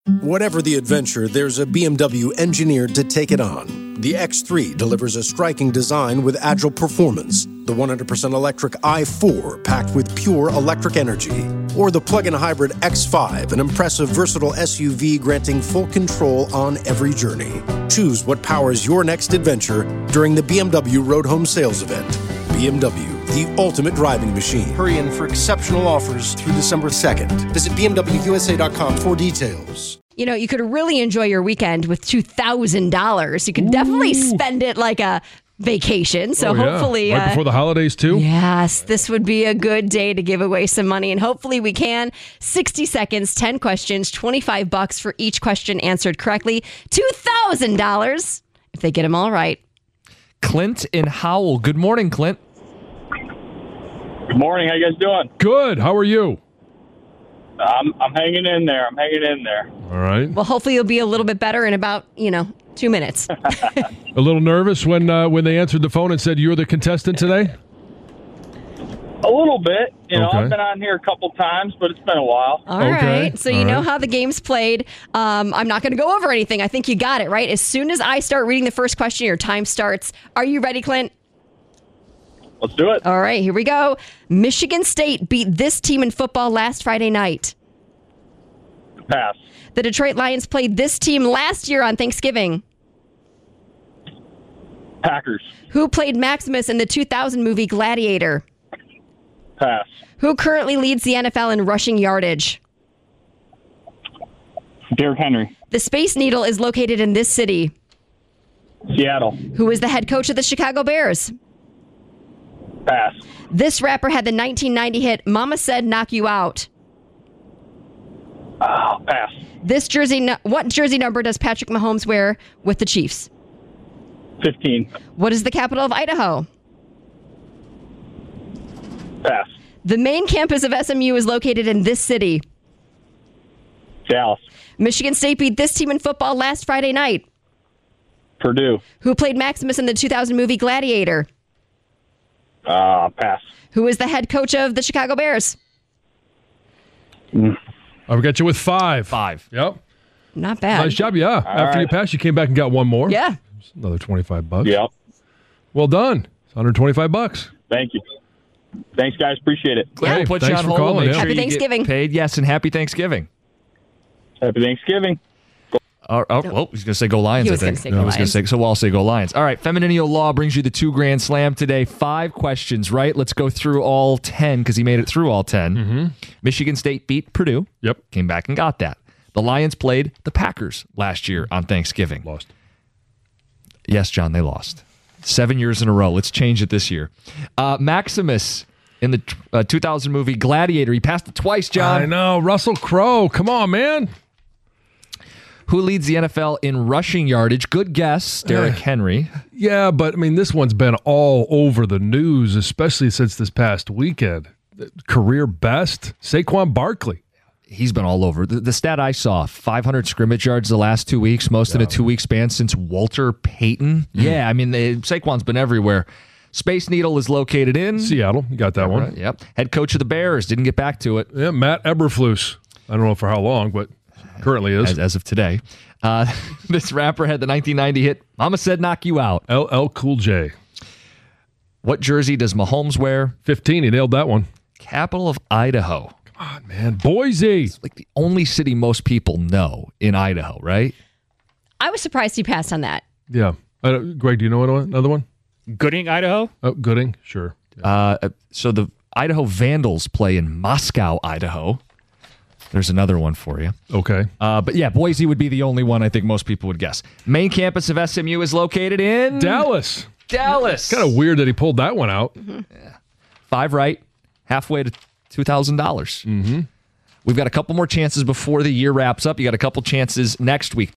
Whatever the adventure, there's a BMW engineered to take it on. The X3 delivers a striking design with agile performance. The 100% electric i4 packed with pure electric energy. Or the plug-in hybrid X5, an impressive versatile SUV granting full control on every journey. Choose what powers your next adventure during the BMW Road Home Sales Event. BMW, the ultimate driving machine. Hurry in for exceptional offers through December 2nd. Visit BMWUSA.com for details. You know, you could really enjoy your weekend with $2,000. You could definitely spend it like a vacation. So hopefully... Right before the holidays, too? Yes, this would be a good day to give away some money. And hopefully we can. 60 seconds, 10 questions, $25 for each question answered correctly. $2,000 if they get them all right. Clint in Howell. Good morning, Clint. Good morning. How you guys doing? Good. How are you? I'm hanging in there. All right. Well, hopefully you'll be a little bit better in about, 2 minutes. A little nervous when they answered the phone and said you're the contestant today? A little bit. Okay. I've been on here a couple times, but it's been a while. All right. So you know how the game's played. I'm not going to go over anything. I think you got it, right? As soon as I start reading the first question, your time starts. Are you ready, Clint? Let's do it. All right, here we go. Michigan State beat this team in football last Friday night. Pass. The Detroit Lions played this team last year on Thanksgiving. Packers. Who played Maximus in the 2000 movie Gladiator? Pass. Who currently leads the NFL in rushing yardage? Derrick Henry. The Space Needle is located in this city. Seattle. Who is the head coach of the Chicago Bears? Pass. This rapper had the 1990 hit Mama Said Knock You Out. Pass. What jersey number does Patrick Mahomes wear with the Chiefs? 15. What is the capital of Idaho? Pass. The main campus of SMU is located in this city. Dallas. Michigan State beat this team in football last Friday night. Purdue. Who played Maximus in the 2000 movie Gladiator? Pass. Who is the head coach of the Chicago Bears? I've got you with 5. 5. Yep. Not bad. Nice job, yeah. After you passed, you came back and got one more. Yeah. Another $25. Yep. Well done. It's $125. Thank you. Thanks, guys. Appreciate it. We'll put you thanks on for hold. calling, Make yeah. sure Happy you get Thanksgiving. paid. Yes, and happy Thanksgiving. Happy Thanksgiving. He's going to say go Lions, He was I gonna think. say go Lions. So we'll all say go Lions. All right, Femininio Law brings you the 2 Grand Slam today. 5 questions, right? Let's go through all 10 because he made it through all 10. Mm-hmm. Michigan State beat Purdue. Yep. Came back and got that. The Lions played the Packers last year on Thanksgiving. Lost. Yes, John, they lost. 7 years in a row. Let's change it this year. Maximus in the 2000 movie Gladiator. He passed it twice, John. I know. Russell Crowe. Come on, man. Who leads the NFL in rushing yardage? Good guess, Derrick Henry. Yeah, but, this one's been all over the news, especially since this past weekend. Career best, Saquon Barkley. He's been all over. The stat I saw, 500 scrimmage yards the last 2 weeks, most in a 2-week span since Walter Payton. Yeah, Saquon's been everywhere. Space Needle is located in Seattle. You got that one. Right, yep. Head coach of the Bears. Didn't get back to it. Yeah, Matt Eberflus. I don't know for how long, but currently is. As of today. This rapper had the 1990 hit Mama Said Knock You Out. LL Cool J. What jersey does Mahomes wear? 15. He nailed that one. Capital of Idaho. Come on, man. Boise. It's like the only city most people know in Idaho, right? I was surprised he passed on that. Yeah. Greg, do you know another one? Gooding, Idaho? Oh, Gooding. Sure. So the Idaho Vandals play in Moscow, Idaho. There's another one for you. Okay. But yeah, Boise would be the only one I think most people would guess. Main campus of SMU is located in Dallas. Dallas. Kind of weird that he pulled that one out. Mm-hmm. Yeah. 5 right, halfway to $2,000. Mm-hmm. We've got a couple more chances before the year wraps up. You got a couple chances next week.